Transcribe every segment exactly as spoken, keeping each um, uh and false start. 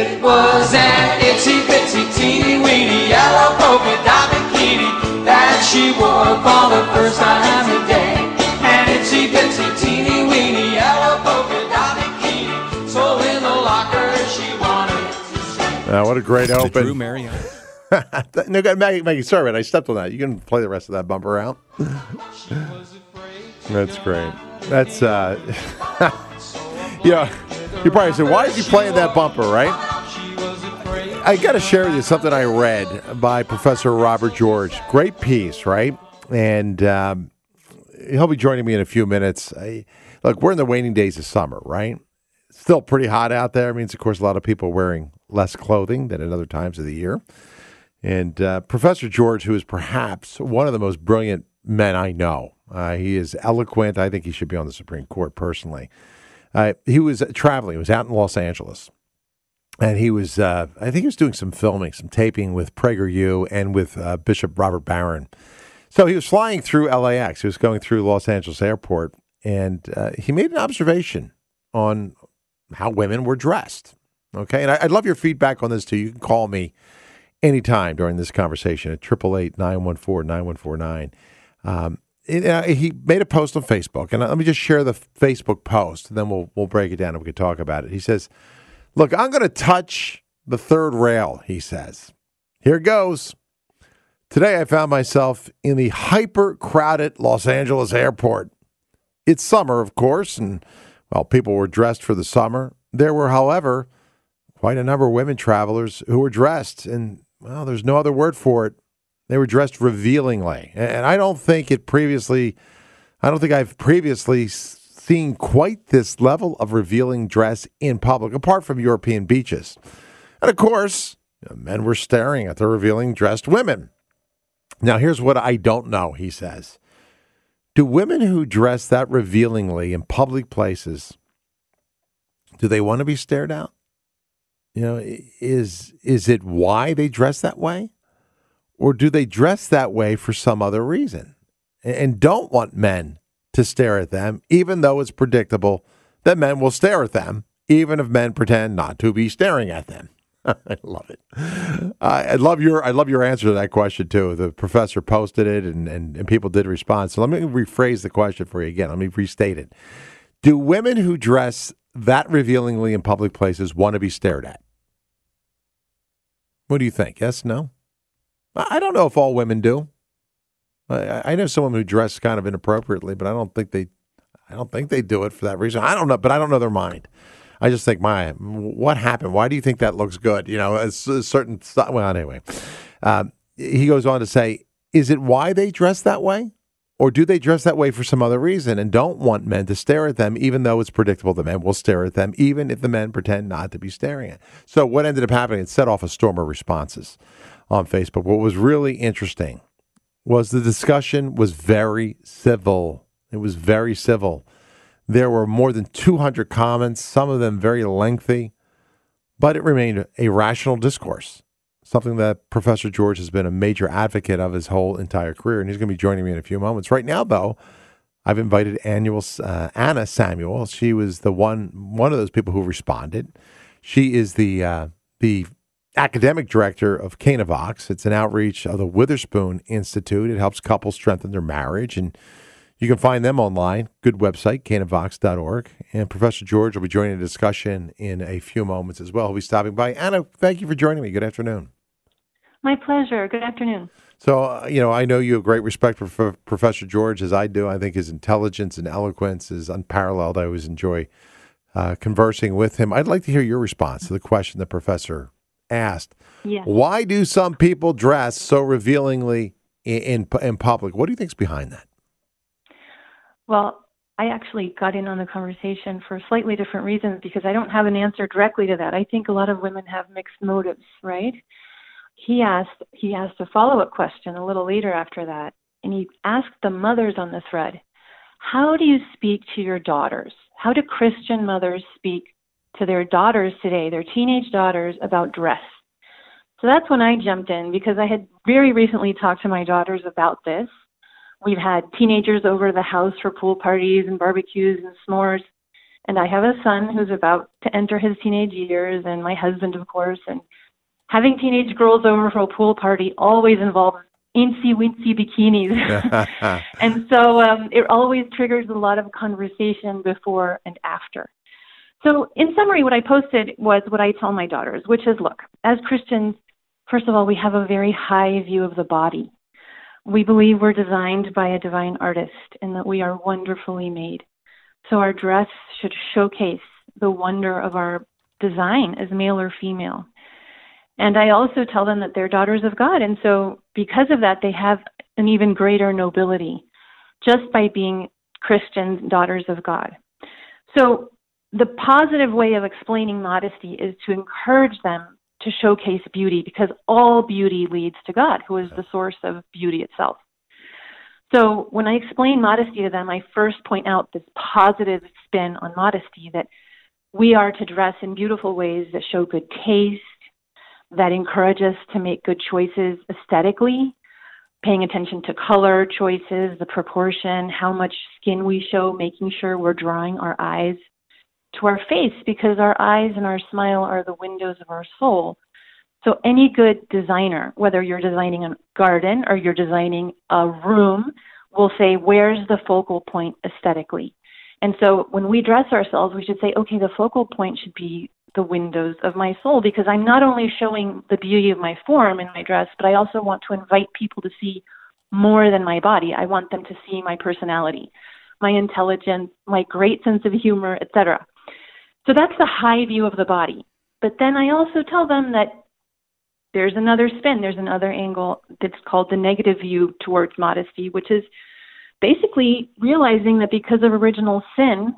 It was an itsy bitsy teeny weeny yellow polka dot bikini that she wore for the first time today. An itsy bitsy teeny weeny yellow polka dot bikini, so in the locker she wanted to say. Uh, what a great The open. Drew Mariani. no, go- Maggie, Maggie, sorry, man, I stepped on that. You can play the rest of that bumper out. That's great. That's, uh, you know, you probably said, why is he playing that bumper, right? I got to share with you something I read by Professor Robert George. Great piece, right? And um, he'll be joining me in a few minutes. I, look, we're in the waning days of summer, right? Still pretty hot out there. It means, of course, a lot of people wearing less clothing than at other times of the year. And uh, Professor George, who is perhaps one of the most brilliant men I know, uh, he is eloquent. I think he should be on the Supreme Court personally. Uh, he was traveling. He was out in Los Angeles. And he was, uh, I think he was doing some filming, some taping with PragerU and with uh, Bishop Robert Barron. So he was flying through L A X. He was going through Los Angeles Airport. And uh, he made an observation on how women were dressed. Okay. And I, I'd love your feedback on this, too. You can call me anytime during this conversation at eight eight eight, nine one four, nine one four nine. Um, it, uh, he made a post on Facebook, and let me just share the Facebook post, and then we'll we'll break it down and we can talk about it. He says, look, I'm going to touch the third rail, he says. Here goes. Today I found myself in the hyper-crowded Los Angeles airport. It's summer, of course, and, well, people were dressed for the summer. There were, however, quite a number of women travelers who were dressed, and well, there's no other word for it. They were dressed revealingly. And I don't think it previously, I don't think I've previously seen quite this level of revealing dress in public, apart from European beaches. And of course, you know, men were staring at the revealing dressed women. Now, here's what I don't know, he says. Do women who dress that revealingly in public places, do they want to be stared at? You know, is is it why they dress that way? Or do they dress that way for some other reason and don't want men to stare at them, even though it's predictable that men will stare at them, even if men pretend not to be staring at them? I love it. Uh, I love your I love your answer to that question, too. The professor posted it, and, and, and people did respond. So let me rephrase the question for you again. Let me restate it. Do women who dress that revealingly in public places want to be stared at? What do you think? Yes, no? I don't know if all women do. I, I know some women who dress kind of inappropriately, but I don't think they, I don't think they do it for that reason. I don't know, but I don't know their mind. I just think, my, what happened? Why do you think that looks good? You know, a, a certain stuff. Well, anyway, um, he goes on to say, is it why they dress that way? Or do they dress that way for some other reason and don't want men to stare at them, even though it's predictable the men will stare at them, even if the men pretend not to be staring at? So what ended up happening, it set off a storm of responses on Facebook. What was really interesting was the discussion was very civil. It was very civil. There were more than two hundred comments, some of them very lengthy, but it remained a rational discourse, something that Professor George has been a major advocate of his whole entire career, and he's going to be joining me in a few moments. Right now, though, I've invited Annual, uh, Anna Samuel. She was the one one of those people who responded. She is the uh, the academic director of Canavox. It's an outreach of the Witherspoon Institute. It helps couples strengthen their marriage, and you can find them online. Good website, canavox dot org. And Professor George will be joining the discussion in a few moments as well. He'll be stopping by. Anna, thank you for joining me. Good afternoon. My pleasure. Good afternoon. So, uh, you know, I know you have great respect for, for Professor George, as I do. I think his intelligence and eloquence is unparalleled. I always enjoy uh, conversing with him. I'd like to hear your response to the question the professor asked. Yes. Why do some people dress so revealingly in, in, in public? What do you think's behind that? Well, I actually got in on the conversation for slightly different reasons because I don't have an answer directly to that. I think a lot of women have mixed motives, right? He asked he asked a follow-up question a little later after that, and he asked the mothers on the thread, how do you speak to your daughters? How do Christian mothers speak to their daughters today, their teenage daughters, about dress? So that's when I jumped in because I had very recently talked to my daughters about this. We've had teenagers over to the house for pool parties and barbecues and s'mores. And I have a son who's about to enter his teenage years, and my husband, of course. And having teenage girls over for a pool party always involves incy-wincy bikinis. And so um, it always triggers a lot of conversation before and after. So in summary, what I posted was what I tell my daughters, which is, look, as Christians, first of all, we have a very high view of the body. We believe we're designed by a divine artist and that we are wonderfully made. So our dress should showcase the wonder of our design as male or female. And I also tell them that they're daughters of God. And so because of that, they have an even greater nobility just by being Christian daughters of God. So the positive way of explaining modesty is to encourage them to showcase beauty, because all beauty leads to God, who is the source of beauty itself. So when I explain modesty to them, I first point out this positive spin on modesty, that we are to dress in beautiful ways that show good taste, that encourage us to make good choices aesthetically, paying attention to color choices, the proportion, how much skin we show, making sure we're drawing our eyes to our face, because our eyes and our smile are the windows of our soul. So any good designer, whether you're designing a garden or you're designing a room, will say, where's the focal point aesthetically? And so when we dress ourselves, we should say, okay, the focal point should be the windows of my soul, because I'm not only showing the beauty of my form in my dress, but I also want to invite people to see more than my body. I want them to see my personality, my intelligence, my great sense of humor, et cetera. So that's the high view of the body. But then I also tell them that there's another spin, there's another angle that's called the negative view towards modesty, which is basically realizing that because of original sin,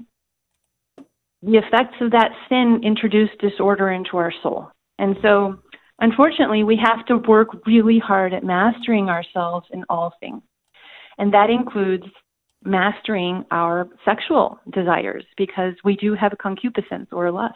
the effects of that sin introduce disorder into our soul. And so, unfortunately, we have to work really hard at mastering ourselves in all things. And that includes mastering our sexual desires, because we do have concupiscence or lust.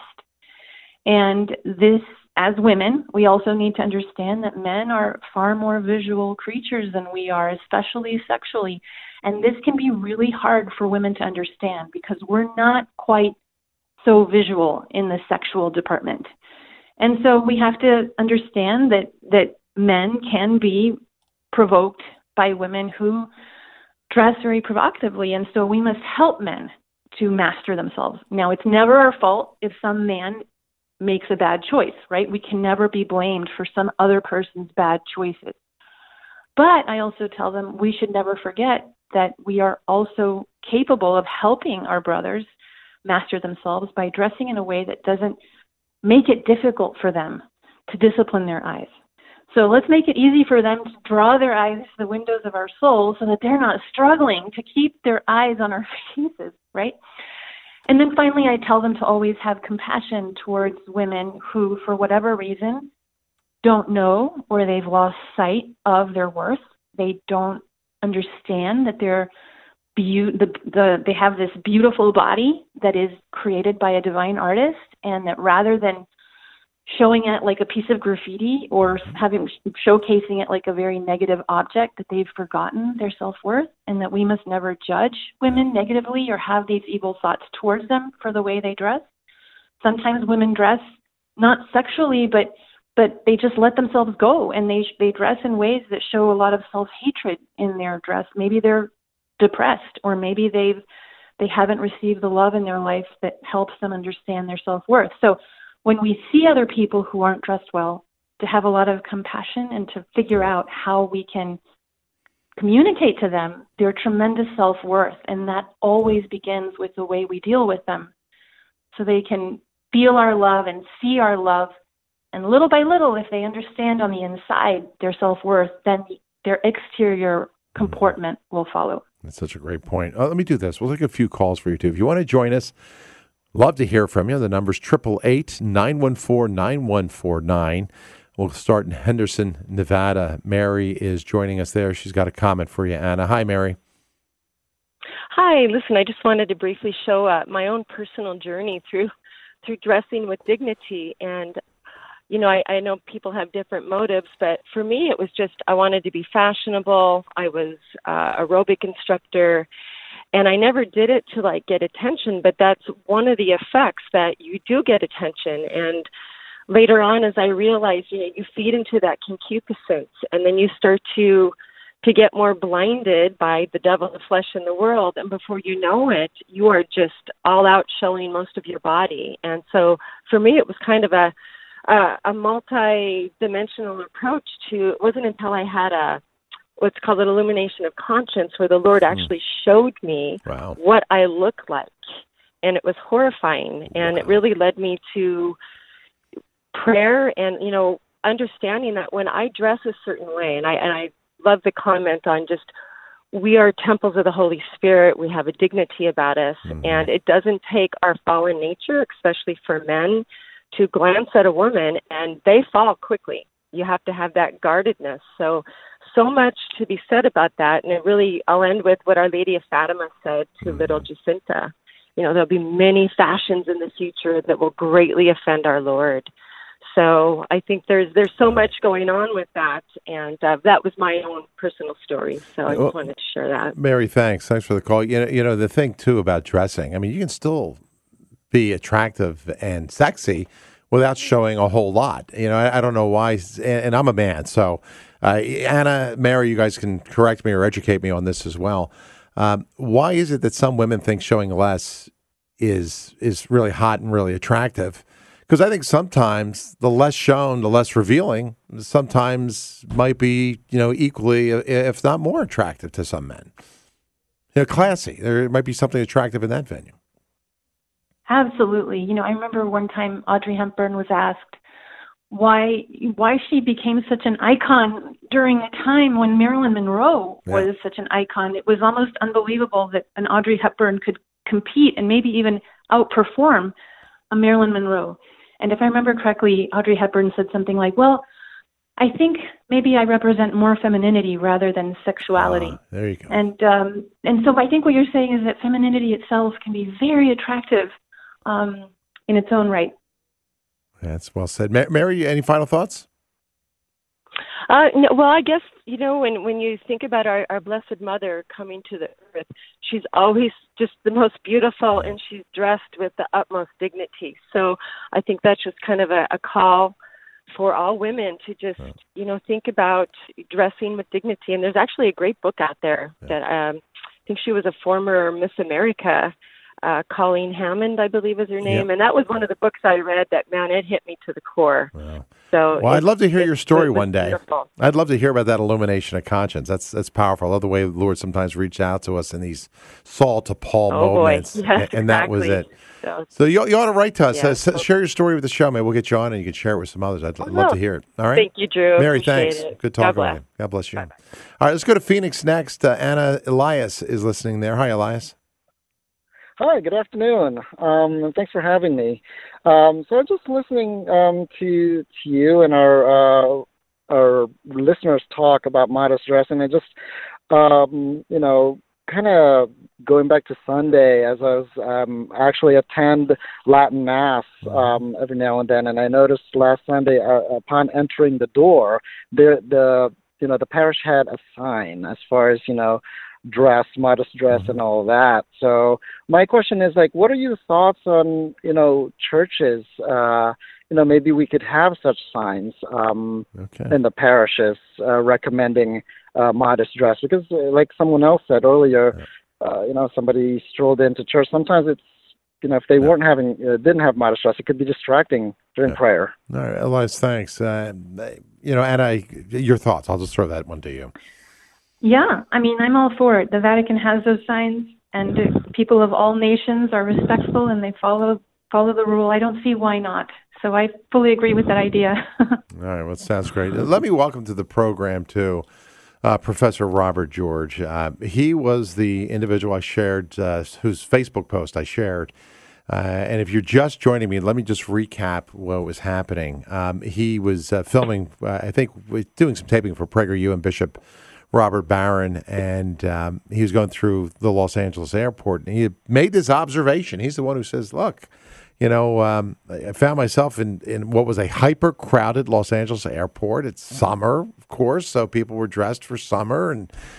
And this, as women, we also need to understand that men are far more visual creatures than we are, especially sexually. And this can be really hard for women to understand, because we're not quite so visual in the sexual department. And so we have to understand that, that men can be provoked by women who dress very provocatively, and so we must help men to master themselves. Now, it's never our fault if some man makes a bad choice, right? We can never be blamed for some other person's bad choices. But I also tell them we should never forget that we are also capable of helping our brothers master themselves by dressing in a way that doesn't make it difficult for them to discipline their eyes. So let's make it easy for them to draw their eyes to the windows of our soul so that they're not struggling to keep their eyes on our faces, right? And then finally, I tell them to always have compassion towards women who, for whatever reason, don't know, or they've lost sight of their worth. They don't understand that they're be- the, the, they have this beautiful body that is created by a divine artist, and that rather than showing it like a piece of graffiti or having showcasing it like a very negative object, that they've forgotten their self-worth, and that we must never judge women negatively or have these evil thoughts towards them for the way they dress. Sometimes women dress not sexually, but but they just let themselves go, and they they dress in ways that show a lot of self-hatred in their dress. Maybe they're depressed, or maybe they've they haven't received the love in their life that helps them understand their self-worth. So when we see other people who aren't dressed well, to have a lot of compassion and to figure out how we can communicate to them their tremendous self-worth. And that always begins with the way we deal with them, so they can feel our love and see our love. And little by little, if they understand on the inside their self-worth, then their exterior comportment will follow. That's such a great point. Uh, let me do this. We'll take a few calls for you, too. If you want to join us, love to hear from you. The number's eight eight eight, nine one four, nine one four nine. We'll start in Henderson, Nevada. Mary is joining us there. She's got a comment for you, Anna. Hi, Mary. Hi. Listen, I just wanted to briefly show uh, my own personal journey through through dressing with dignity. And, you know, I, I know people have different motives, but for me, it was just I wanted to be fashionable. I was uh, aerobic instructor. And I never did it to like get attention, but that's one of the effects, that you do get attention. And later on, as I realized, you know, you feed into that concupiscence, and then you start to to get more blinded by the devil, the flesh, and the world. And before you know it, you are just all out showing most of your body. And so for me, it was kind of a a, a multi-dimensional approach to, it wasn't until I had a what's called an illumination of conscience, where the Lord actually showed me wow. what I look like. And it was horrifying. And wow. it really led me to prayer and, you know, understanding that when I dress a certain way, and I and I love the comment on just, we are temples of the Holy Spirit. We have a dignity about us. Mm-hmm. And it doesn't take our fallen nature, especially for men, to glance at a woman and they fall quickly. You have to have that guardedness. So, so much to be said about that. And it really, I'll end with what Our Lady of Fatima said to mm-hmm. little Jacinta. You know, there'll be many fashions in the future that will greatly offend our Lord. So I think there's there's so much going on with that, and uh, that was my own personal story. So I just well, wanted to share that. Mary, thanks. Thanks for the call. You know, you know the thing too about dressing. I mean, you can still be attractive and sexy without showing a whole lot. You know, I, I don't know why, and, and I'm a man, so uh, Anna, Mary, you guys can correct me or educate me on this as well. Um, why is it that some women think showing less is is really hot and really attractive? Because I think sometimes the less shown, the less revealing, sometimes might be, you know, equally, if not more attractive to some men. You know, classy. There might be something attractive in that venue. Absolutely. You know, I remember one time Audrey Hepburn was asked why why she became such an icon during a time when Marilyn Monroe yeah. was such an icon. It was almost unbelievable that an Audrey Hepburn could compete and maybe even outperform a Marilyn Monroe. And if I remember correctly, Audrey Hepburn said something like, well, I think maybe I represent more femininity rather than sexuality. Ah, there you go. And um, and so I think what you're saying is that femininity itself can be very attractive um, in its own right. That's well said. Mary, any final thoughts? Uh, no, well, I guess, you know, when, when you think about our, our Blessed Mother coming to the earth, she's always just the most beautiful, and she's dressed with the utmost dignity. So I think that's just kind of a, a call for all women to just, you know, think about dressing with dignity. And there's actually a great book out there that um, I think she was a former Miss America, uh, Colleen Hammond, I believe is her name. Yep. And that was one of the books I read that, man, it hit me to the core. Wow. So well, I'd love to hear your story one day. Beautiful. I'd love to hear about that illumination of conscience. That's that's powerful. I love the way the Lord sometimes reached out to us in these Saul to Paul oh, moments. Boy. Yes, and, and that exactly. was it. So, so you, you ought to write to us. Yeah. Uh, share your story with the show. Maybe we'll get you on and you can share it with some others. I'd oh, love no. to hear it. All right. Thank you, Drew. Mary, Appreciate thanks. It. Good talking God with you. God bless you. Bye-bye. All right, let's go to Phoenix next. Uh, Anna Elias is listening there. Hi, Elias. Hi, good afternoon. Um, and thanks for having me. Um, so I'm just listening um, to to you and our uh, our listeners talk about modest dressing, and just um, you know, kind of going back to Sunday, as I was um, actually attend Latin Mass um, every now and then, and I noticed last Sunday uh, upon entering the door, the the you know the parish had a sign as far as you know. dress, modest dress, and all that. So my question is, like, what are your thoughts on, you know, churches? Uh, you know, maybe we could have such signs um, okay. in the parishes uh, recommending uh, modest dress. Because, uh, like someone else said earlier, yeah. uh, you know, somebody strolled into church. Sometimes it's, you know, if they yeah. weren't having, uh, didn't have modest dress, it could be distracting during yeah. prayer. All right, Elias, thanks. Uh, you know, Anna, your thoughts. I'll just throw that one to you. Yeah, I mean, I'm all for it. The Vatican has those signs, and people of all nations are respectful, and they follow follow the rule. I don't see why not. So I fully agree with that idea. All right, well, sounds great. Let me welcome to the program, too, uh, Professor Robert George. Uh, he was the individual I shared, uh, whose Facebook post I shared. Uh, and if you're just joining me, let me just recap what was happening. Um, he was uh, filming, uh, I think, doing some taping for PragerU and Bishop Robert Barron, and um, he was going through the Los Angeles airport, and he had made this observation. He's the one who says, look, you know, um, I found myself in, in what was a hyper-crowded Los Angeles airport. It's summer, of course, so people were dressed for summer, and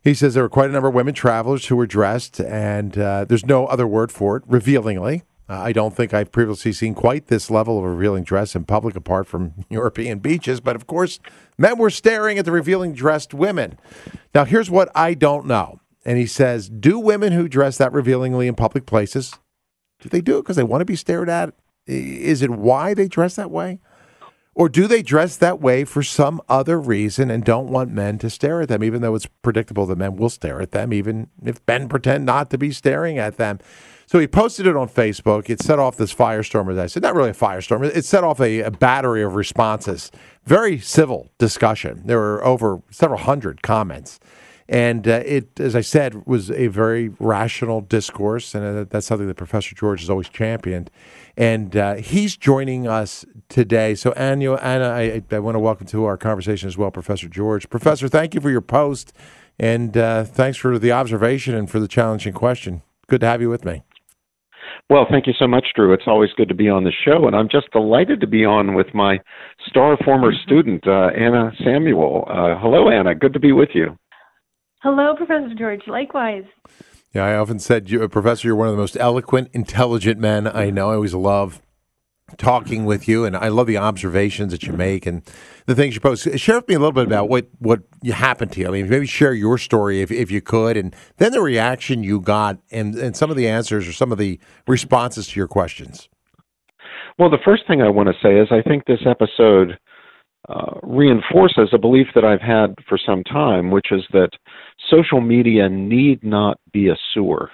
He says there were quite a number of women travelers who were dressed, and uh, there's no other word for it, revealingly. Uh, I don't think I've previously seen quite this level of revealing dress in public apart from European beaches. But, of course, men were staring at the revealing dressed women. Now, here's what I don't know. And he says, do women who dress that revealingly in public places, do they do it because they want to be stared at? Is it why they dress that way? Or do they dress that way for some other reason and don't want men to stare at them, even though it's predictable that men will stare at them, even if men pretend not to be staring at them? So he posted it on Facebook. It set off this firestorm, as I said. Not really a firestorm. It set off a, a battery of responses. Very civil discussion. There were over several hundred comments. And uh, it, as I said, was a very rational discourse, and uh, that's something that Professor George has always championed. And uh, he's joining us today. So, Anna, Anna I, I want to welcome to our conversation as well, Professor George. Professor, thank you for your post, and uh, thanks for the observation and for the challenging question. Good to have you with me. Well, thank you so much, Drew. It's always good to be on the show, and I'm just delighted to be on with my star former student, uh, Anna Samuel. Uh, hello, Anna. Good to be with you. Hello, Professor George. Likewise. Yeah, I often said, you, Professor, you're one of the most eloquent, intelligent men I know. I always love talking with you, and I love the observations that you make and the things you post. Share with me a little bit about what, what happened to you. I mean, maybe share your story if, if you could, and then the reaction you got and, and some of the answers or some of the responses to your questions. Well, the first thing I want to say is I think this episode Uh, reinforces a belief that I've had for some time, which is that social media need not be a sewer.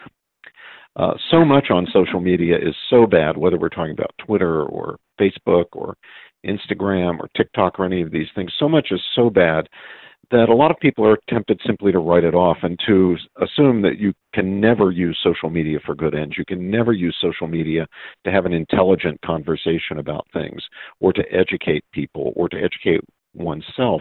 Uh, so much on social media is so bad, whether we're talking about Twitter or Facebook or Instagram or TikTok or any of these things. So much is so bad that a lot of people are tempted simply to write it off and to assume that you can never use social media for good ends. You can never use social media to have an intelligent conversation about things or to educate people or to educate oneself.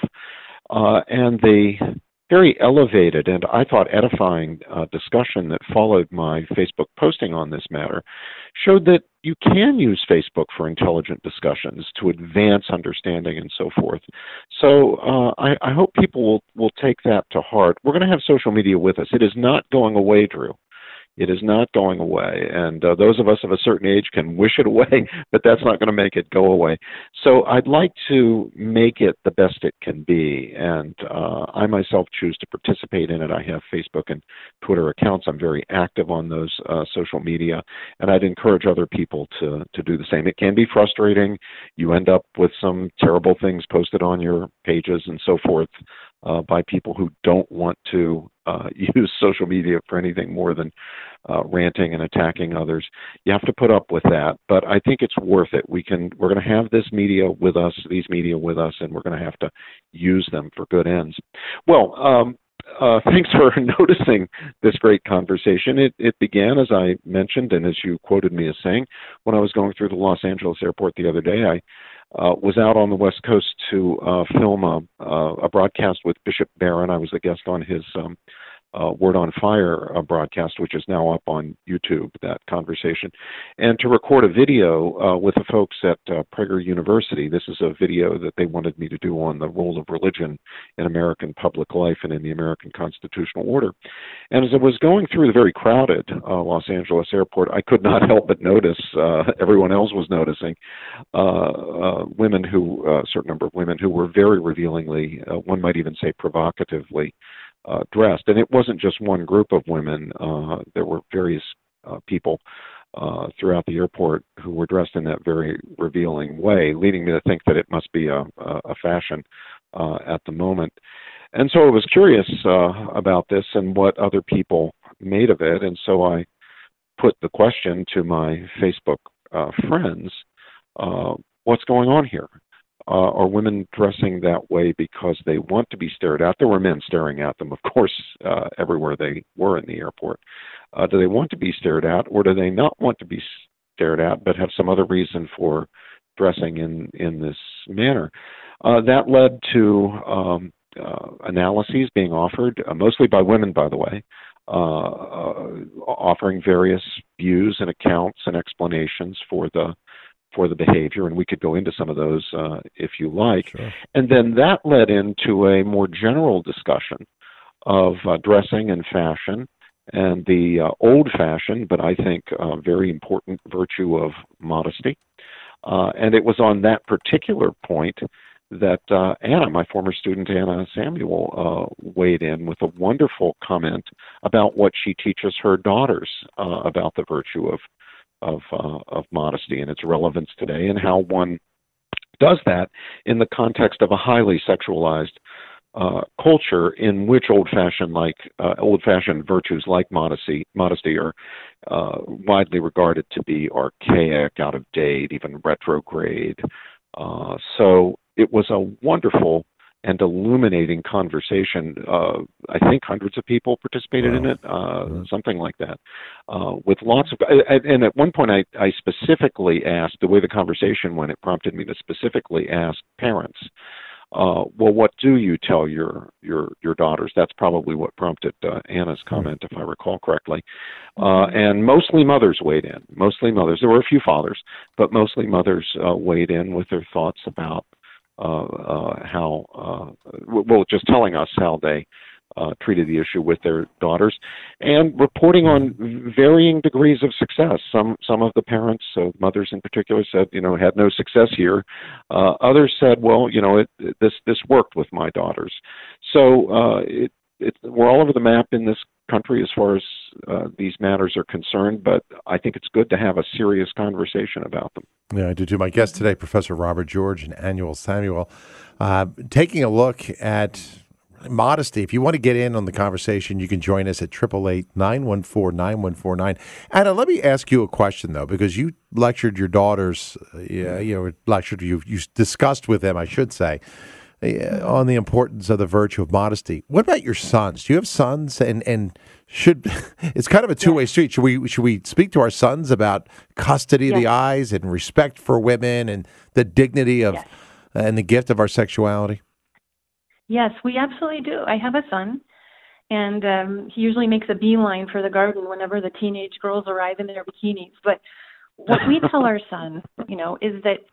Uh, and the very elevated and I thought edifying uh, discussion that followed my Facebook posting on this matter showed that you can use Facebook for intelligent discussions to advance understanding and so forth. So uh, I, I hope people will, will take that to heart. We're going to have social media with us. It is not going away, Drew. It is not going away, and uh, those of us of a certain age can wish it away, but that's not going to make it go away. So I'd like to make it the best it can be, and uh, I myself choose to participate in it. I have Facebook and Twitter accounts. I'm very active on those uh, social media, and I'd encourage other people to, to do the same. It can be frustrating. You end up with some terrible things posted on your pages and so forth uh, by people who don't want to uh, use social media for anything more than uh, ranting and attacking others. You have to put up with that, but I think it's worth it. We can, we're going to have this media with us, these media with us, and we're going to have to use them for good ends. Well, um, uh, thanks for noticing this great conversation. It, it began, as I mentioned, and as you quoted me as saying, when I was going through the Los Angeles airport the other day. I Uh, was out on the West Coast to uh, film a, uh, a broadcast with Bishop Barron. I was a guest on his um, uh, Word on Fire uh, broadcast, which is now up on YouTube, that conversation, and to record a video uh, with the folks at uh, Prager University. This is a video that they wanted me to do on the role of religion in American public life and in the American constitutional order. And as I was going through the very crowded uh, Los Angeles airport, I could not help but notice, uh, everyone else was noticing, uh, uh, women who, uh, a certain number of women who were very revealingly, uh, one might even say provocatively, uh, dressed. And it wasn't just one group of women. Uh, there were various uh, people uh, throughout the airport who were dressed in that very revealing way, leading me to think that it must be a, a fashion uh, at the moment. And so I was curious uh, about this and what other people made of it. And so I put the question to my Facebook uh, friends, uh, what's going on here? Uh, are women dressing that way because they want to be stared at? There were men staring at them, of course, uh, everywhere they were in the airport. Uh, do they want to be stared at, or do they not want to be stared at but have some other reason for dressing in, in this manner? Uh, that led to um, uh, analyses being offered, uh, mostly by women, by the way, uh, uh, offering various views and accounts and explanations for the for the behavior, and we could go into some of those uh, if you like. Sure. And then that led into a more general discussion of uh, dressing and fashion, and the uh, old-fashioned, but I think uh, very important virtue of modesty. Uh, and it was on that particular point that uh, Anna, my former student Anna Samuel, uh, weighed in with a wonderful comment about what she teaches her daughters uh, about the virtue of of uh, of modesty and its relevance today, and how one does that in the context of a highly sexualized uh, culture in which old-fashioned like uh, old-fashioned virtues like modesty modesty are uh, widely regarded to be archaic, out of date, even retrograde. Uh, so it was a wonderful and illuminating conversation. Uh, I think hundreds of people participated wow. in it, uh, mm-hmm. something like that, uh, with lots of. And at one point, I, I specifically asked, the way the conversation went, it prompted me to specifically ask parents, uh, well, what do you tell your your your daughters? That's probably what prompted uh, Anna's comment, if I recall correctly. Uh, and mostly mothers weighed in. Mostly mothers. There were a few fathers, but mostly mothers uh, weighed in with their thoughts about uh, uh, how, uh, well, just telling us how they uh, treated the issue with their daughters, and reporting on varying degrees of success. Some some of the parents, so mothers in particular, said, you know, had no success here. Uh, others said, well, you know, it, it, this this worked with my daughters. So uh, it, it, we're all over the map in this country as far as uh, these matters are concerned, but I think it's good to have a serious conversation about them. Yeah, I do too. My guest today, Professor Robert George and Annual Samuel, uh, taking a look at modesty. If you want to get in on the conversation, you can join us at eight eight eight, nine one four, nine one four nine. Anna, let me ask you a question, though, because you lectured your daughters, uh, yeah, you know, lectured, you, you discussed with them, I should say, uh, on the importance of the virtue of modesty. What about your sons? Do you have sons? And, and should, it's kind of a two-way street. Should we, should we speak to our sons about custody of Yes. the eyes and respect for women and the dignity of, Yes. and the gift of our sexuality? Yes, we absolutely do. I have a son, and um, he usually makes a beeline for the garden whenever the teenage girls arrive in their bikinis. But what we tell our son, you know, is that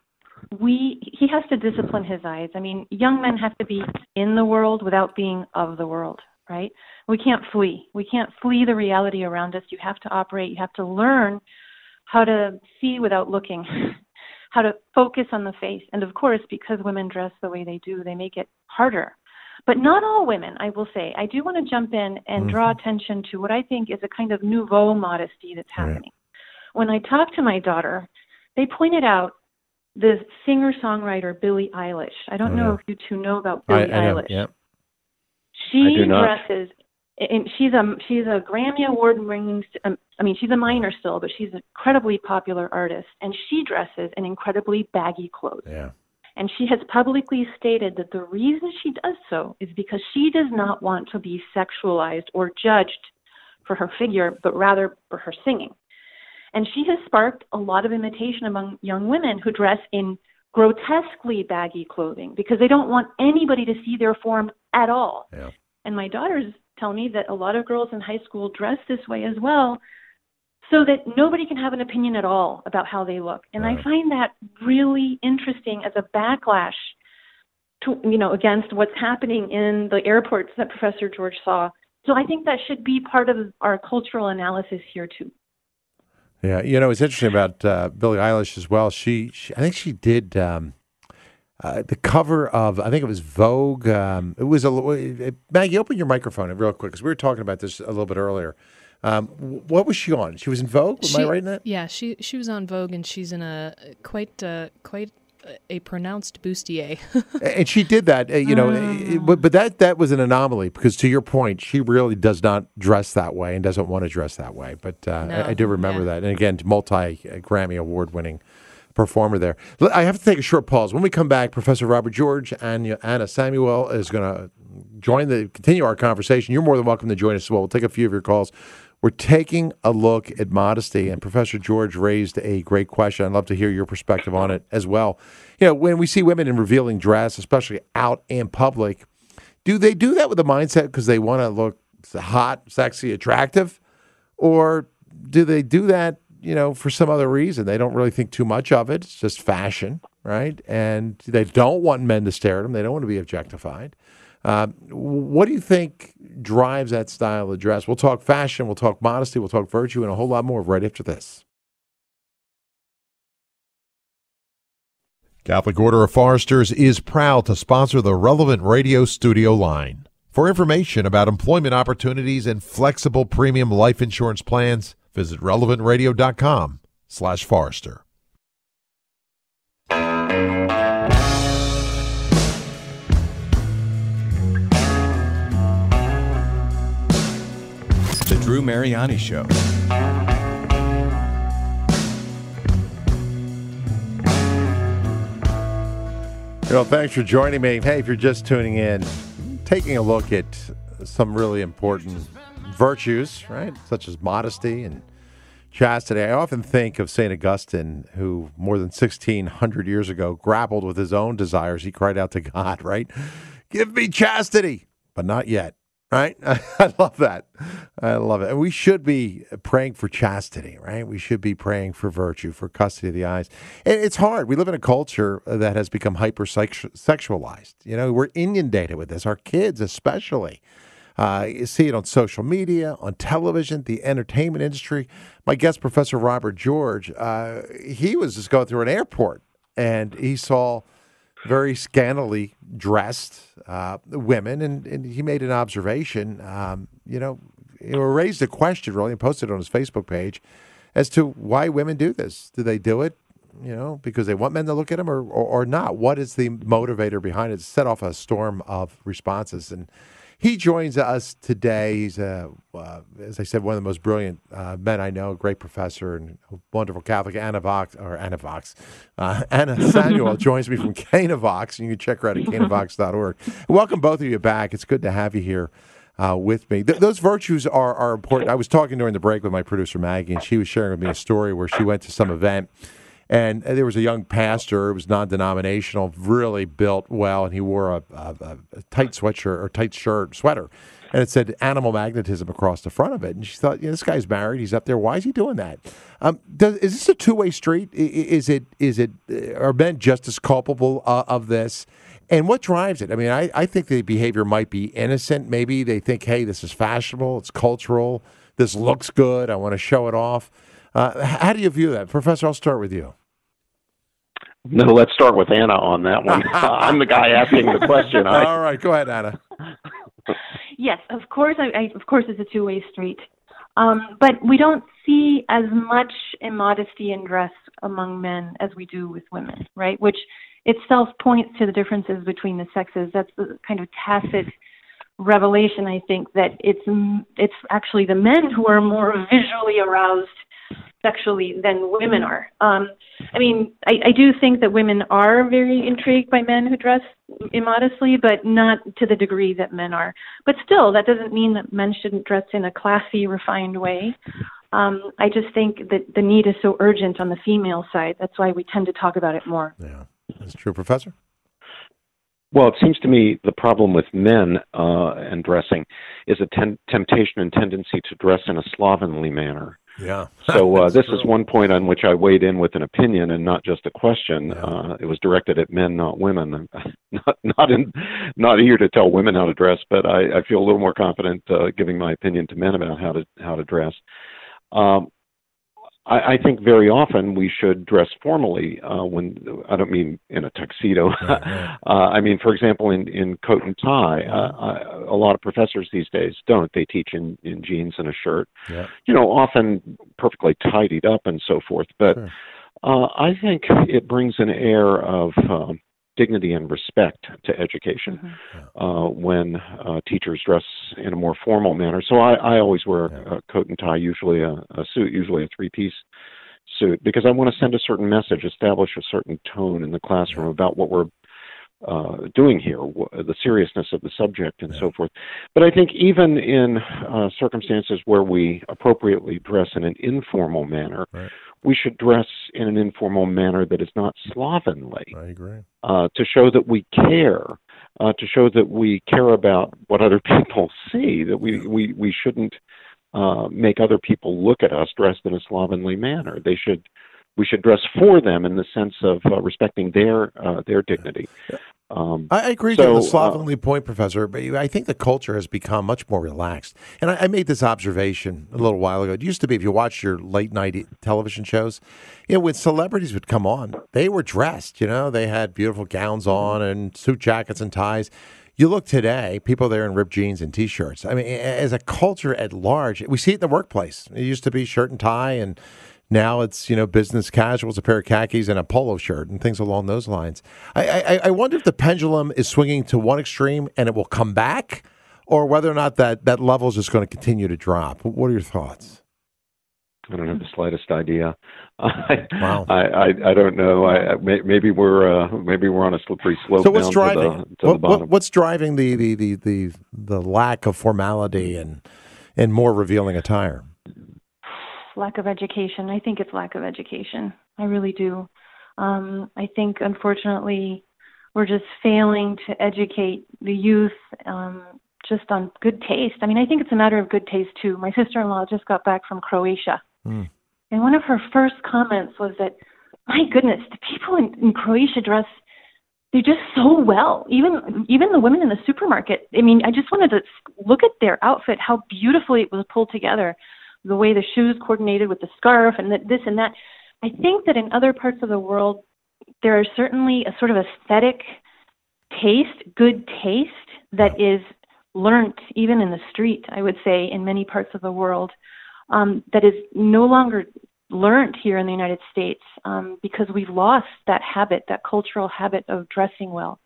we he has to discipline his eyes. I mean, young men have to be in the world without being of the world, right? We can't flee. We can't flee the reality around us. You have to operate. You have to learn how to see without looking, how to focus on the face. And of course, because women dress the way they do, they make it harder. But not all women, I will say. I do want to jump in and mm-hmm. draw attention to what I think is a kind of nouveau modesty that's happening. Right. When I talked to my daughter, they pointed out the singer-songwriter Billie Eilish. I don't oh, know yeah. if you two know about Billie I, I know. Eilish. Yeah. She I do not. dresses, and she's a she's a Grammy Award-winning. Um, I mean, she's a minor still, but she's an incredibly popular artist, and she dresses in incredibly baggy clothes. Yeah. And she has publicly stated that the reason she does so is because she does not want to be sexualized or judged for her figure, but rather for her singing. And she has sparked a lot of imitation among young women who dress in grotesquely baggy clothing because they don't want anybody to see their form at all. Yeah. And my daughters tell me that a lot of girls in high school dress this way as well, so that nobody can have an opinion at all about how they look. And Right. I find that really interesting as a backlash to, you know, against what's happening in the airports that Professor George saw. So I think that should be part of our cultural analysis here too. Yeah, you know, it's interesting about uh, Billie Eilish as well. She, she I think she did um, uh, the cover of, I think it was Vogue. Um, it was a, it, Maggie, open your microphone real quick, because we were talking about this a little bit earlier. Um, what was she on? She was in Vogue. Am she, I right in that? Yeah, she she was on Vogue, and she's in a quite uh, quite a pronounced bustier. And she did that, uh, you know. Mm. It, but but that that was an anomaly, because to your point, she really does not dress that way and doesn't want to dress that way. But uh, No, I, I do remember yeah. that. And again, multi Grammy award winning performer there. I have to take a short pause. When we come back, Professor Robert George and Anna Samuel is going to join the continue our conversation. You're more than welcome to join us as well. We'll take a few of your calls. We're taking a look at modesty, and Professor George raised a great question. I'd love to hear your perspective on it as well. You know, when we see women in revealing dress, especially out in public, do they do that with a mindset because they want to look hot, sexy, attractive? Or do they do that, you know, for some other reason? They don't really think too much of it. It's just fashion, right? And they don't want men to stare at them. They don't want to be objectified. Uh, what do you think drives that style of dress? We'll talk fashion, we'll talk modesty, we'll talk virtue, and a whole lot more right after this. Catholic Order of Foresters is proud to sponsor the Relevant Radio studio line. For information about employment opportunities and flexible premium life insurance plans, visit relevant radio dot com slash Forrester. The Drew Mariani Show. You know, thanks for joining me. Hey, if you're just tuning in, taking a look at some really important virtues, right, such as modesty and chastity. I often think of Saint Augustine, who more than sixteen hundred years ago grappled with his own desires. He cried out to God, right? Give me chastity, but not yet. Right? I love that. I love it. And we should be praying for chastity, right? We should be praying for virtue, for custody of the eyes. And it's hard. We live in a culture that has become hyper-sexualized. You know, we're inundated with this. Our kids especially. Uh, you see it on social media, on television, the entertainment industry. My guest, Professor Robert George, uh, he was just going through an airport, and he saw very scantily dressed uh, women, and, and he made an observation, um, you know, it raised a question, really, and posted it on his Facebook page as to why women do this. Do they do it, you know, because they want men to look at them or, or, or not? What is the motivator behind it? It set off a storm of responses, and he joins us today. He's, uh, uh, as I said, one of the most brilliant uh, men I know, a great professor and a wonderful Catholic. Anna Vox, or Anna Vox, uh, Anna Samuel joins me from Cana Vox, and you can check her out at cana vox dot org. Welcome both of you back. It's good to have you here uh, with me. Th- those virtues are, are important. I was talking during the break with my producer, Maggie, and she was sharing with me a story where she went to some event, and there was a young pastor. It was non-denominational, really built well, and he wore a, a, a tight sweatshirt or tight shirt, sweater, and it said animal magnetism across the front of it. And she thought, yeah, this guy's married. He's up there. Why is he doing that? Um, does, is this a two-way street? Is it? Is it? Are men just as culpable uh, of this? And what drives it? I mean, I, I think the behavior might be innocent. Maybe they think, hey, this is fashionable. It's cultural. This looks good. I want to show it off. Uh, how do you view that? Professor, I'll start with you. No, let's start with Anna on that one. I'm the guy asking the question. I... All right, go ahead, Anna. Yes, of course. I, I, of course, it's a two-way street. Um, but we don't see as much immodesty in dress among men as we do with women, right? Which itself points to the differences between the sexes. That's the kind of tacit revelation, I think, that it's it's actually the men who are more visually aroused sexually than women are. Um, I mean, I, I do think that women are very intrigued by men who dress immodestly, but not to the degree that men are. But still, that doesn't mean that men shouldn't dress in a classy, refined way. Um, I just think that the need is so urgent on the female side. That's why we tend to talk about it more. Yeah, that's true. Professor? Well, it seems to me the problem with men uh, and dressing is a ten- temptation and tendency to dress in a slovenly manner. Yeah. So uh, this true. is one point on which I weighed in with an opinion and not just a question. Yeah. Uh, it was directed at men, not women. I'm not not in, not here to tell women how to dress, but I, I feel a little more confident uh, giving my opinion to men about how to how to dress. Um, I, I think very often we should dress formally. Uh, when I don't mean in a tuxedo. Right, right. uh, I mean, for example, in, in coat and tie. Uh, I, a lot of professors these days don't. They teach in, in jeans and a shirt. Yeah. You know, often perfectly tidied up and so forth. But Sure. uh, I think it brings an air of uh, dignity and respect to education Mm-hmm. uh, when uh, teachers dress in a more formal manner. So I, I always wear Yeah. a coat and tie, usually a, a suit, usually a three-piece suit, because I want to send a certain message, establish a certain tone in the classroom Yeah. about what we're uh, doing here, wh- the seriousness of the subject and Yeah. so forth. But I think even in uh, circumstances where we appropriately dress in an informal manner, Right. we should dress in an informal manner that is not slovenly, I agree. uh, to show that we care, uh, to show that we care about what other people see, that we, we, we shouldn't uh, make other people look at us dressed in a slovenly manner. They should, we should dress for them in the sense of uh, respecting their uh, their dignity. Um, I I agree so, with the uh, slovenly point, Professor, but I think the culture has become much more relaxed. And I, I made this observation a little while ago. It used to be, if you watched your late night e- television shows, you know, when celebrities would come on, they were dressed, you know, they had beautiful gowns on and suit jackets and ties. You look today, people there in ripped jeans and T-shirts. I mean, a- as a culture at large, we see it in the workplace. It used to be shirt and tie, and now it's, you know, business casuals, a pair of khakis and a polo shirt and things along those lines. I, I, I wonder if the pendulum is swinging to one extreme and it will come back, or whether or not that, that level is just going to continue to drop. What are your thoughts? I don't have the slightest idea. I, Wow. I, I, I don't know. I, I may, maybe we're uh, maybe we're on a slippery slope So what's down driving to the, it? to What, the bottom. what, what's driving the, the, the, the, the lack of formality and, and more revealing attire? Lack of education. I think it's lack of education. I really do. Um, I think, unfortunately, we're just failing to educate the youth um, just on good taste. I mean, I think it's a matter of good taste, too. My sister-in-law just got back from Croatia. Mm. And one of her first comments was that, my goodness, the people in, in Croatia dress, they just so well. Even even the women in the supermarket. I mean, I just wanted to look at their outfit, how beautifully it was pulled together, the way the shoes coordinated with the scarf and the, this and that. I think that in other parts of the world, there is certainly a sort of aesthetic taste, good taste, that is learnt even in the street, I would say, in many parts of the world, um, that is no longer learned here in the United States um, because we've lost that habit, that cultural habit of dressing well.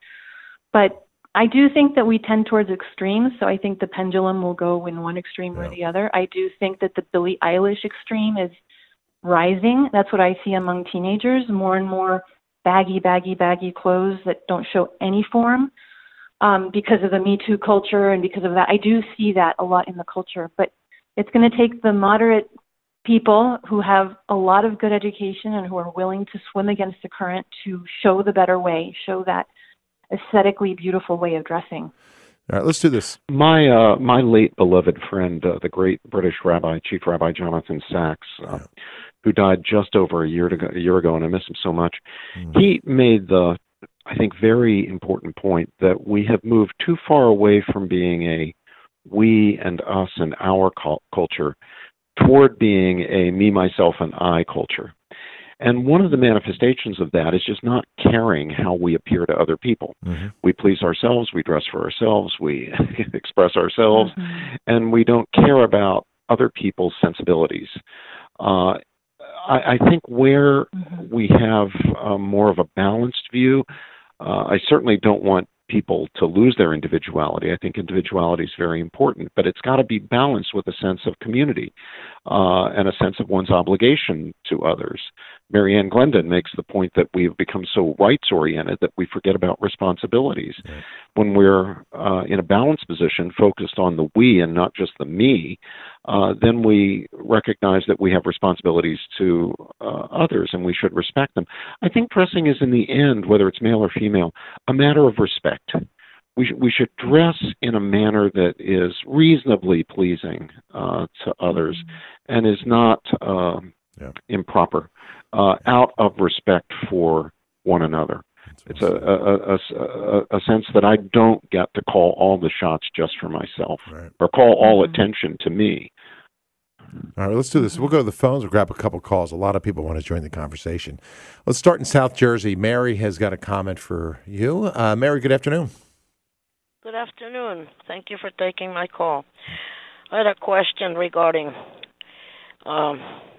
But I do think that we tend towards extremes, so I think the pendulum will go in one extreme or the other. I do think that the Billie Eilish extreme is rising. That's what I see among teenagers, more and more baggy, baggy, baggy clothes that don't show any form um, because of the Me Too culture and because of that. I do see that a lot in the culture, but it's going to take the moderate people who have a lot of good education and who are willing to swim against the current to show the better way, show that aesthetically beautiful way of dressing. All right, let's do this. My uh, my late beloved friend, uh, the great British Rabbi, Chief Rabbi Jonathan Sachs, uh, who died just over a year ago, a year ago, and I miss him so much. Mm. He made the, I think, very important point that we have moved too far away from being a we and us and our culture toward being a me, myself, and I culture. And one of the manifestations of that is just not caring how we appear to other people. Mm-hmm. We please ourselves, we dress for ourselves, we express ourselves, mm-hmm. and we don't care about other people's sensibilities. Uh, I, I think where mm-hmm. we have uh, more of a balanced view, uh, I certainly don't want people to lose their individuality. I think individuality is very important, but it's got to be balanced with a sense of community uh, and a sense of one's obligation to others. Marianne Glendon makes the point that we've become so rights-oriented that we forget about responsibilities. Yeah. When we're uh, in a balanced position, focused on the we and not just the me, uh, then we recognize that we have responsibilities to uh, others and we should respect them. I think dressing is, in the end, whether it's male or female, a matter of respect. We, sh- we should dress in a manner that is reasonably pleasing uh, to others mm-hmm. and is not uh, yeah. improper, uh, out of respect for one another. It's a, a, a, a, a sense that I don't get to call all the shots just for myself, right. or call all mm-hmm. attention to me. All right, let's do this. We'll go to the phones. We'll grab a couple calls. A lot of people want to join the conversation. Let's start in South Jersey. Mary has got a comment for you. Uh, Mary, good afternoon. Good afternoon. Thank you for taking my call. I had a question regarding, um,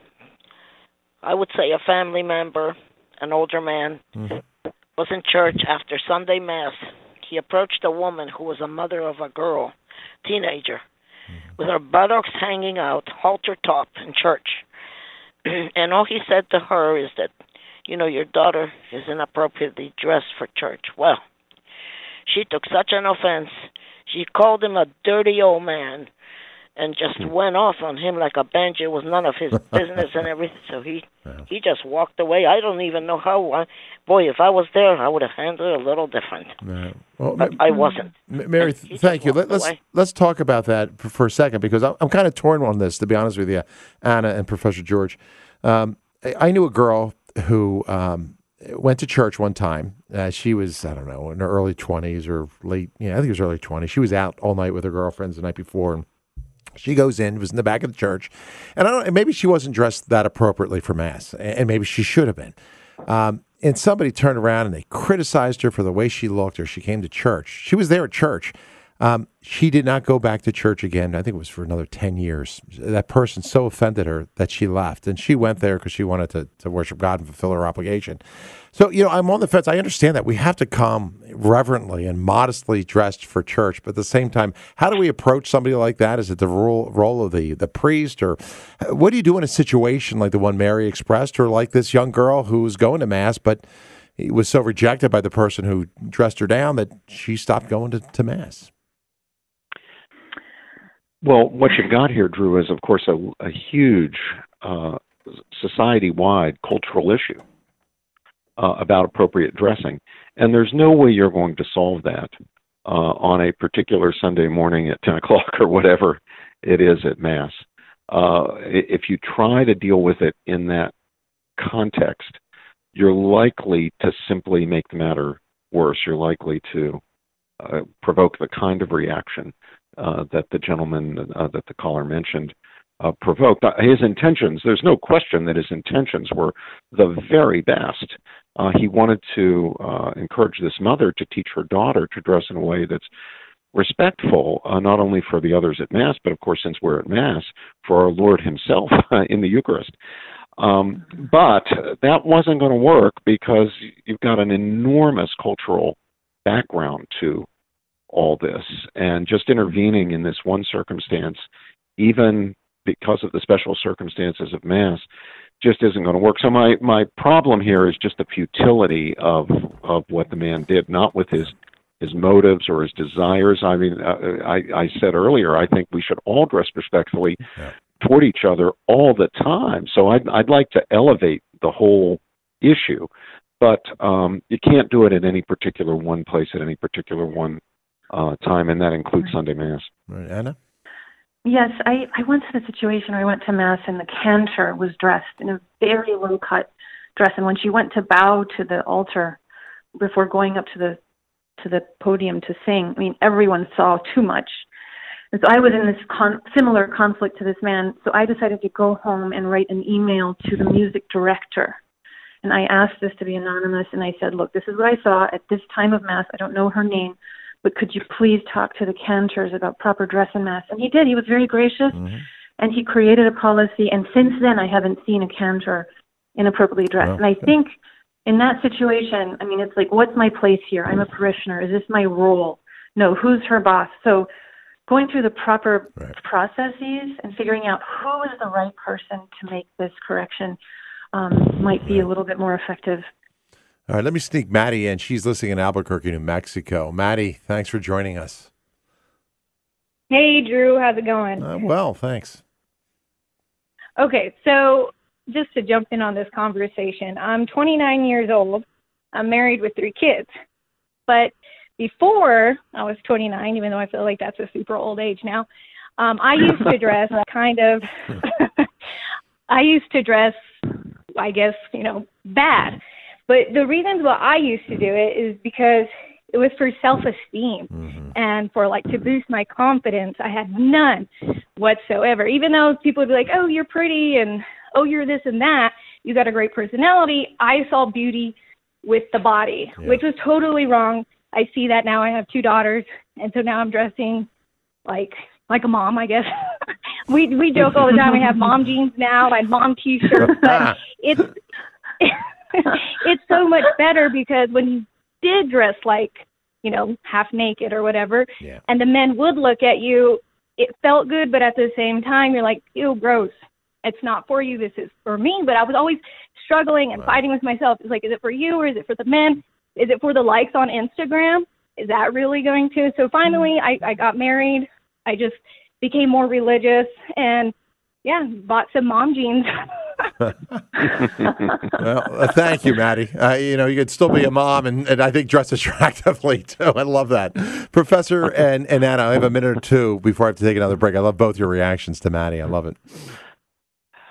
I would say a family member, an older man, mm-hmm. was in church after Sunday Mass. He approached a woman who was a mother of a girl, teenager, mm-hmm. with her buttocks hanging out, halter top, in church. And all he said to her is that, you know, your daughter is inappropriately dressed for church. Well, she took such an offense. She called him a dirty old man and just went off on him like a banjo. It was none of his business and everything. So he yeah. he just walked away. I don't even know how. I, boy, if I was there, I would have handled it a little different. Yeah. Well, but Ma- I wasn't. Mary, thank you. Let, let's away. let's talk about that for, for a second, because I'm, I'm kind of torn on this, to be honest with you, Anna and Professor George. Um, I, I knew a girl who um, went to church one time. Uh, she was, I don't know, in her early twenties or late, yeah, I think it was early twenties. She was out all night with her girlfriends the night before, and she goes in, was in the back of the church, and I don't. Maybe she wasn't dressed that appropriately for mass, and maybe she should have been. Um, and somebody turned around and they criticized her for the way she looked, or she came to church. She was there at church. Um, she did not go back to church again. I think it was for another ten years. That person so offended her that she left, and she went there because she wanted to, to worship God and fulfill her obligation. So, you know, I'm on the fence. I understand that we have to come reverently and modestly dressed for church, but at the same time, how do we approach somebody like that? Is it the role, role of the, the priest, or what do you do in a situation like the one Mary expressed, or like this young girl who was going to Mass, but was so rejected by the person who dressed her down that she stopped going to, to Mass? Well, what you've got here, Drew, is, of course, a, a huge uh, society-wide cultural issue uh, about appropriate dressing. And there's no way you're going to solve that uh, on a particular Sunday morning at ten o'clock or whatever it is at Mass. Uh, if you try to deal with it in that context, you're likely to simply make the matter worse. You're likely to uh, provoke the kind of reaction Uh, that the gentleman uh, that the caller mentioned uh, provoked. Uh, his intentions, there's no question that his intentions were the very best. Uh, he wanted to uh, encourage this mother to teach her daughter to dress in a way that's respectful, uh, not only for the others at Mass, but of course, since we're at Mass, for our Lord himself in the Eucharist. Um, but that wasn't going to work because you've got an enormous cultural background to all this, and just intervening in this one circumstance, even because of the special circumstances of Mass, just isn't going to work. So my, my problem here is just the futility of of what the man did, not with his his motives or his desires. I mean, uh, I, I said earlier, I think we should all dress respectfully yeah. toward each other all the time. So I'd, I'd like to elevate the whole issue, but um, you can't do it at any particular one place at any particular one Uh, time, and that includes Sunday Mass. Right. Anna? Yes, I, I once had a situation where I went to Mass and the cantor was dressed in a very low-cut dress, and when she went to bow to the altar before going up to the to the podium to sing, I mean, everyone saw too much. And so I was in this con- similar conflict to this man, so I decided to go home and write an email to the music director. And I asked this to be anonymous, and I said, look, this is what I saw at this time of Mass. I don't know her name, but could you please talk to the cantors about proper dress in Mass? And he did. He was very gracious, mm-hmm. and he created a policy. And since then, I haven't seen a cantor inappropriately dressed. Oh, and I okay. think in that situation, I mean, it's like, what's my place here? I'm a parishioner. Is this my role? No, who's her boss? So going through the proper right. processes and figuring out who is the right person to make this correction um, might be a little bit more effective. All right, let me sneak Maddie in. She's listening in Albuquerque, New Mexico. Maddie, thanks for joining us. Hey, Drew. How's it going? Uh, well, thanks. Okay, so just to jump in on this conversation, I'm twenty-nine years old. I'm married with three kids. But before I was twenty-nine, even though I feel like that's a super old age now, um, I used to dress kind of, I used to dress, I guess, you know, bad. But the reasons why I used to do it is because it was for self-esteem mm-hmm. and for, like, to boost my confidence. I had none whatsoever. Even though people would be like, oh, you're pretty and, oh, you're this and that, you got a great personality, I saw beauty with the body, yeah. which was totally wrong. I see that now. I have two daughters, and so now I'm dressing like like a mom, I guess. we we joke all the time. We have mom jeans now and mom T-shirts, but it's... it's so much better because when you did dress like, you know, half naked or whatever, yeah. and the men would look at you, it felt good, but at the same time, you're like, ew, gross. It's not for you. This is for me. But I was always struggling and wow. fighting with myself. It's like, is it for you or is it for the men? Is it for the likes on Instagram? Is that really going to? So finally, I, I got married. I just became more religious and, yeah, bought some mom jeans. Well, uh, thank you, Maddie. Uh, you know, you could still be a mom and, and I think dress attractively, too. I love that. Professor and, and Anna, I have a minute or two before I have to take another break. I love both your reactions to Maddie. I love it.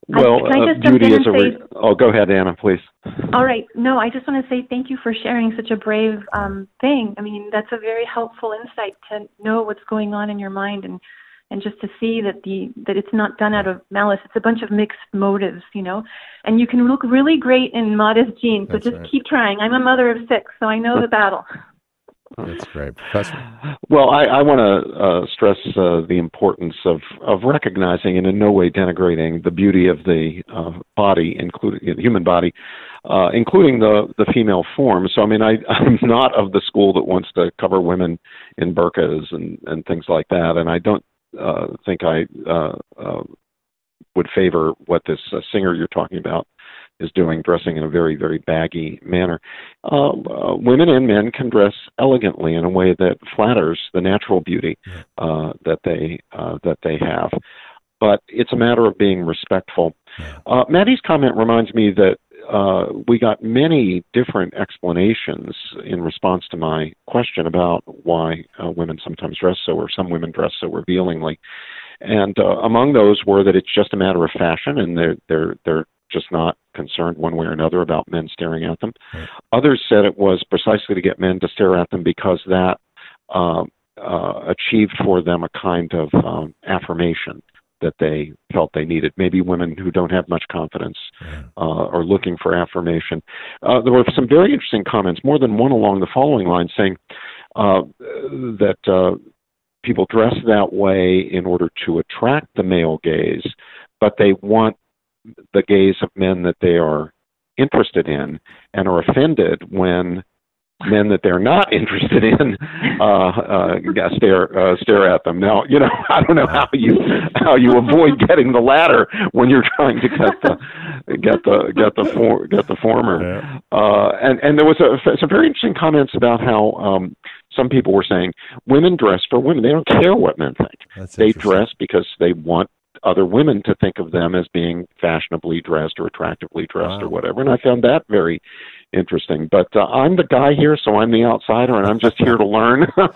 Well, I, can I uh, just jump beauty in is a. and Re- say, oh, go ahead, Anna, please. all right. No, I just want to say thank you for sharing such a brave um, thing. I mean, that's a very helpful insight to know what's going on in your mind, and and just to see that the that it's not done out of malice. It's a bunch of mixed motives, you know. And you can look really great in modest jeans. So That's just right. keep trying. I'm a mother of six, so I know the battle. That's great, Professor. Well, I, I want to uh, stress uh, the importance of, of recognizing and in no way denigrating the beauty of the uh, body, including the human body, uh, including the, the female form. So, I mean, I, I'm not of the school that wants to cover women in burqas and, and things like that, and I don't uh, think I uh, uh, would favor what this uh, singer you're talking about is doing, dressing in a very, very baggy manner. Uh, uh, women and men can dress elegantly in a way that flatters the natural beauty uh, that they uh, that they have. But it's a matter of being respectful. Uh, Maddie's comment reminds me that uh, we got many different explanations in response to my question about why uh, women sometimes dress so, or some women dress so revealingly. And uh, among those were that it's just a matter of fashion, and they're they're they're just not concerned one way or another about men staring at them. Right. Others said it was precisely to get men to stare at them because that uh, uh, achieved for them a kind of um, affirmation that they felt they needed. Maybe women who don't have much confidence uh, are looking for affirmation. Uh, there were some very interesting comments, more than one along the following line, saying uh, that uh, people dress that way in order to attract the male gaze, but they want the gaze of men that they are interested in, and are offended when men that they're not interested in uh, uh, stare uh, stare at them. Now, you know, I don't know how you how you avoid getting the latter when you're trying to get the get the get the for, get the former. Yeah. Uh, and and there was a, some very interesting comments about how um, some people were saying women dress for women. They don't care what men think. That's they dress because they want other women to think of them as being fashionably dressed or attractively dressed. Wow. Or whatever. And I found that very interesting. But uh, I'm the guy here, so I'm the outsider, and I'm just here to learn. uh,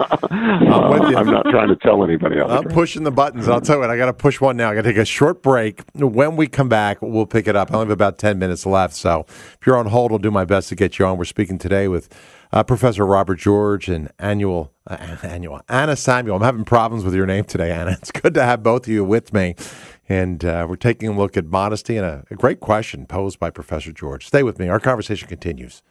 I'm, I'm not trying to tell anybody else. I'm pushing the buttons. I'll tell you what, I got to push one now. I got to take a short break. When we come back, we'll pick it up. I only have about ten minutes left, so if you're on hold, I'll do my best to get you on. We're speaking today with Uh, Professor Robert George and annual, uh, annual Anna Samuel. I'm having problems with your name today, Anna. It's good to have both of you with me. And uh, we're taking a look at modesty and a, a great question posed by Professor George. Stay with me. Our conversation continues.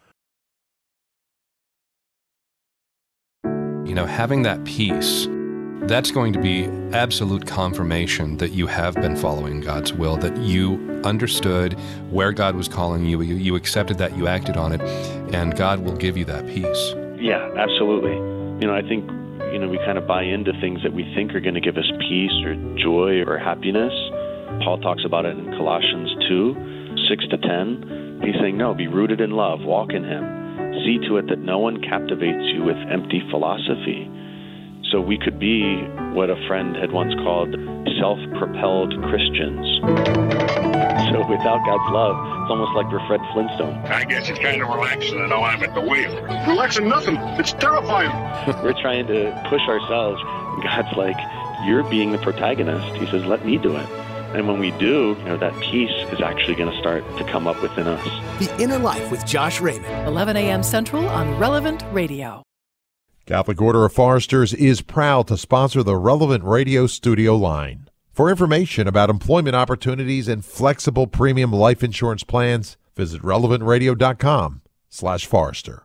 You know, having that peace, that's going to be absolute confirmation that you have been following God's will, that you understood where God was calling you, you, you accepted that, you acted on it, and God will give you that peace. Yeah, absolutely. You know, I think, you know, we kind of buy into things that we think are going to give us peace or joy or happiness. Paul talks about it in Colossians two, six to ten. He's saying, no, be rooted in love, walk in Him. See to it that no one captivates you with empty philosophy. So we could be what a friend had once called self-propelled Christians. So without God's love, it's almost like we're Fred Flintstone. I guess it's kind of relaxing to know I'm at the wheel. Relaxing nothing. It's terrifying. We're trying to push ourselves. God's like, you're being the protagonist. He says, let me do it. And when we do, you know, that peace is actually going to start to come up within us. The Inner Life with Josh Raymond. eleven a.m. Central on Relevant Radio. Catholic Order of Foresters is proud to sponsor the Relevant Radio studio line. For information about employment opportunities and flexible premium life insurance plans, visit relevant radio dot com slash Forester.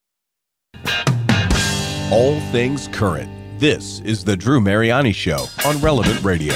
All things current. This is the Drew Mariani Show on Relevant Radio.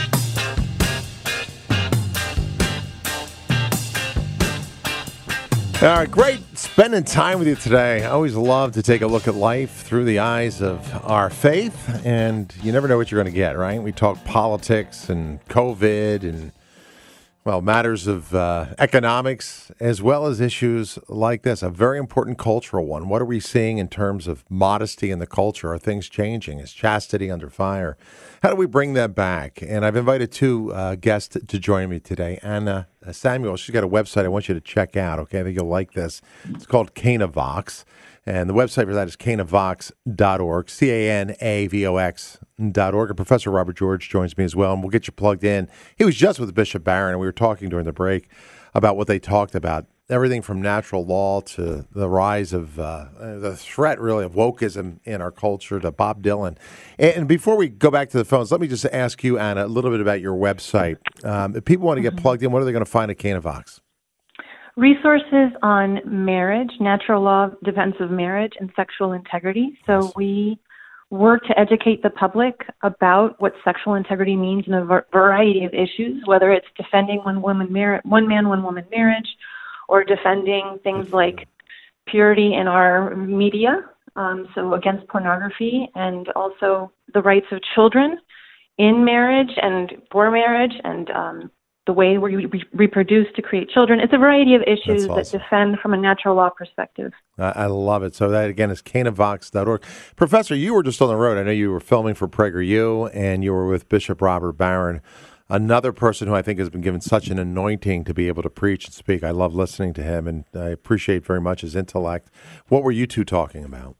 All right, great spending time with you today. I always love to take a look at life through the eyes of our faith, and you never know what you're going to get, right? We talk politics and COVID and, well, matters of uh, economics, as well as issues like this, a very important cultural one. What are we seeing in terms of modesty in the culture? Are things changing? Is chastity under fire? How do we bring that back? And I've invited two uh, guests to join me today. Anna Samuel, she's got a website I want you to check out, okay? I think you'll like this. It's called Canavox, and the website for that is canavox dot org, C A N A V O X dot org. And Professor Robert George joins me as well, and we'll get you plugged in. He was just with Bishop Barron, and we were talking during the break about what they talked about. Everything from natural law to the rise of uh, the threat, really, of wokeism in our culture to Bob Dylan. And, and before we go back to the phones, let me just ask you, Anna, a little bit about your website. Um, if people want to get mm-hmm. plugged in, what are they going to find at Canavox? Resources on marriage, natural law, defense of marriage, and sexual integrity. So yes. we work to educate the public about what sexual integrity means in a v- variety of issues, whether it's defending one woman mar- one man, one woman marriage, or defending things like purity in our media, um, so against pornography, and also the rights of children in marriage and for marriage, and um, the way we re- reproduce to create children. It's a variety of issues awesome. that defend from a natural law perspective. I, I love it. So that, again, is canavox dot org. Professor, you were just on the road. I know you were filming for PragerU, and you were with Bishop Robert Barron, another person who I think has been given such an anointing to be able to preach and speak. I love listening to him, and I appreciate very much his intellect. What were you two talking about?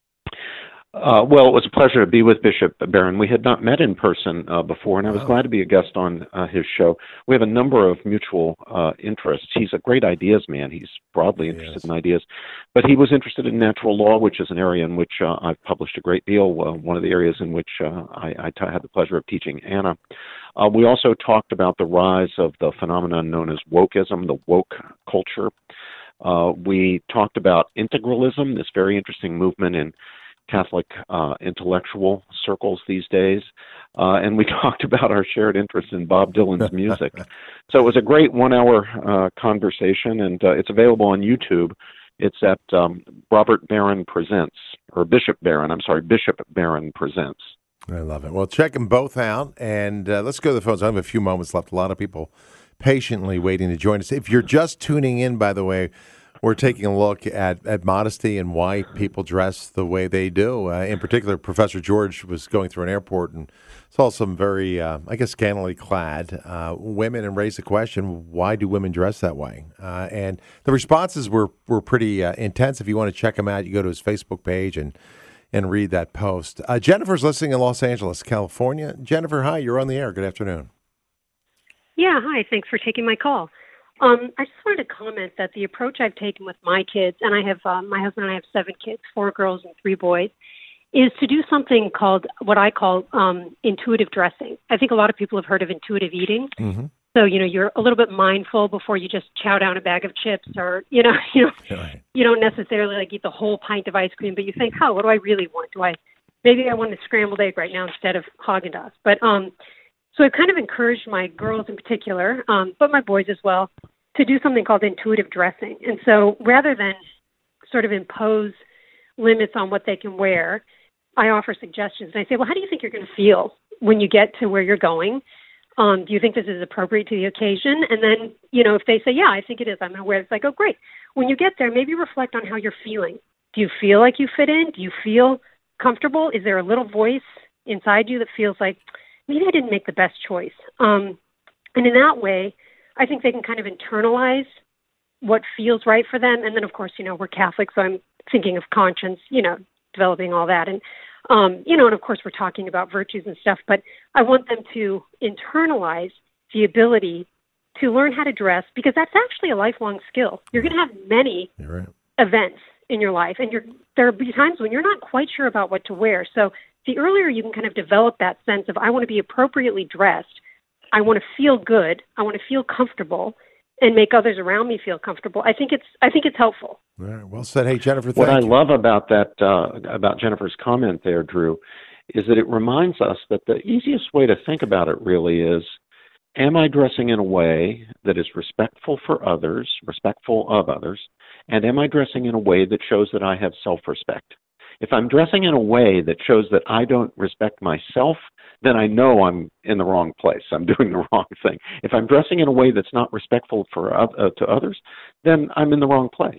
Uh, well, it was a pleasure to be with Bishop Barron. We had not met in person uh, before, and I was oh. glad to be a guest on uh, his show. We have a number of mutual uh, interests. He's a great ideas man. He's broadly interested yes. in ideas. But he was interested in natural law, which is an area in which uh, I've published a great deal, uh, one of the areas in which uh, I, I t- had the pleasure of teaching Anna. Uh, we also talked about the rise of the phenomenon known as wokeism, the woke culture. Uh, we talked about integralism, this very interesting movement in Catholic uh, intellectual circles these days, uh, and we talked about our shared interest in Bob Dylan's music. So it was a great one-hour uh, conversation, and uh, it's available on YouTube. It's at um, Robert Barron Presents, or Bishop Barron, I'm sorry, Bishop Barron Presents. I love it. Well, check them both out, and uh, let's go to the phones. I have a few moments left. A lot of people patiently waiting to join us. If you're just tuning in, by the way, we're taking a look at, at modesty and why people dress the way they do. Uh, in particular, Professor George was going through an airport and saw some very, uh, I guess, scantily clad uh, women and raised the question, why do women dress that way? Uh, and the responses were, were pretty uh, intense. If you want to check them out, you go to his Facebook page and, and read that post. Uh, Jennifer's listening in Los Angeles, California. Jennifer, hi, you're on the air. Good afternoon. Yeah, hi. Thanks for taking my call. Um, I just wanted to comment that the approach I've taken with my kids, and I have um, my husband and I have seven kids, four girls and three boys, is to do something called what I call um, intuitive dressing. I think a lot of people have heard of intuitive eating. Mm-hmm. So, you know, you're a little bit mindful before you just chow down a bag of chips, or, you know, you know, right. you don't necessarily like eat the whole pint of ice cream, but you think, oh, what do I really want? Do I, maybe I want a scrambled egg right now instead of Haagen-Dazs. But, um, so I've kind of encouraged my girls in particular, um, but my boys as well, to do something called intuitive dressing. And so rather than sort of impose limits on what they can wear, I offer suggestions. And I say, well, how do you think you're going to feel when you get to where you're going? Um, do you think this is appropriate to the occasion? And then, you know, if they say, yeah, I think it is, I'm going to wear it. It's like, oh, great. When you get there, maybe reflect on how you're feeling. Do you feel like you fit in? Do you feel comfortable? Is there a little voice inside you that feels like, maybe I didn't make the best choice? Um, and in that way, I think they can kind of internalize what feels right for them. And then, of course, you know, we're Catholic, so I'm thinking of conscience, you know, developing all that. And, um, you know, and of course, we're talking about virtues and stuff, but I want them to internalize the ability to learn how to dress, because that's actually a lifelong skill. You're going to have many You're right. events in your life, and you're, there will be times when you're not quite sure about what to wear. So the earlier you can kind of develop that sense of, I want to be appropriately dressed, I want to feel good, I want to feel comfortable, and make others around me feel comfortable, I think it's I think it's helpful. All right, well said. Hey, Jennifer, thank what I you. love about that uh, about Jennifer's comment there, Drew, is that it reminds us that the easiest way to think about it really is, am I dressing in a way that is respectful for others, respectful of others, and am I dressing in a way that shows that I have self-respect? If I'm dressing in a way that shows that I don't respect myself, then I know I'm in the wrong place. I'm doing the wrong thing. If I'm dressing in a way that's not respectful for uh, to others, then I'm in the wrong place.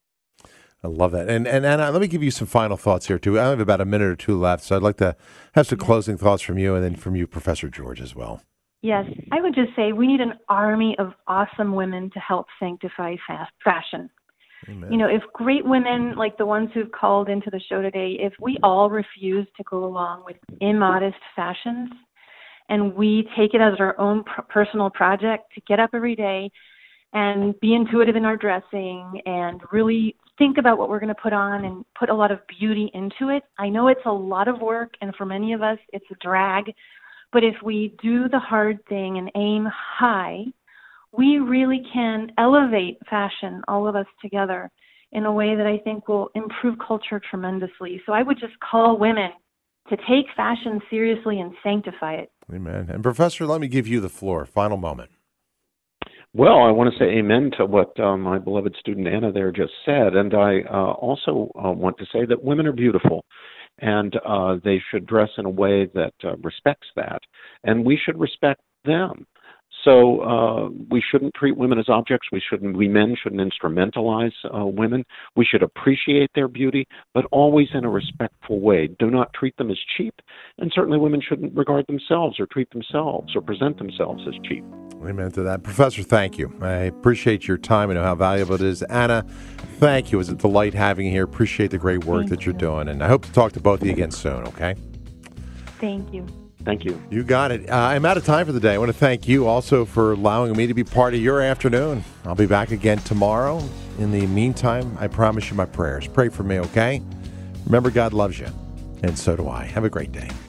I love that. And, and Anna, let me give you some final thoughts here, too. I have about a minute or two left, so I'd like to have some closing thoughts from you, and then from you, Professor George, as well. Yes, I would just say we need an army of awesome women to help sanctify fast fashion. Amen. You know, if great women like the ones who've called into the show today, if we all refuse to go along with immodest fashions and we take it as our own pr- personal project to get up every day and be intuitive in our dressing and really think about what we're going to put on and put a lot of beauty into it. I know it's a lot of work, and for many of us, it's a drag. But if we do the hard thing and aim high, we really can elevate fashion, all of us together, in a way that I think will improve culture tremendously. So I would just call women to take fashion seriously and sanctify it. Amen. And Professor, let me give you the floor. Final moment. Well, I want to say amen to what uh, my beloved student Anna there just said. And I uh, also uh, want to say that women are beautiful, and uh, they should dress in a way that uh, respects that. And we should respect them. So uh, we shouldn't treat women as objects. We shouldn't. We men shouldn't instrumentalize uh, women. We should appreciate their beauty, but always in a respectful way. Do not treat them as cheap, and certainly women shouldn't regard themselves or treat themselves or present themselves as cheap. Amen to that. Professor, thank you. I appreciate your time. I know how valuable it is. Anna, thank you. It was a delight having you here. Appreciate the great work Thank that you're you. doing, and I hope to talk to both of you again soon, okay? Thank you. Thank you. You got it. Uh, I'm out of time for the day. I want to thank you also for allowing me to be part of your afternoon. I'll be back again tomorrow. In the meantime, I promise you my prayers. Pray for me, okay? Remember, God loves you, and so do I. Have a great day.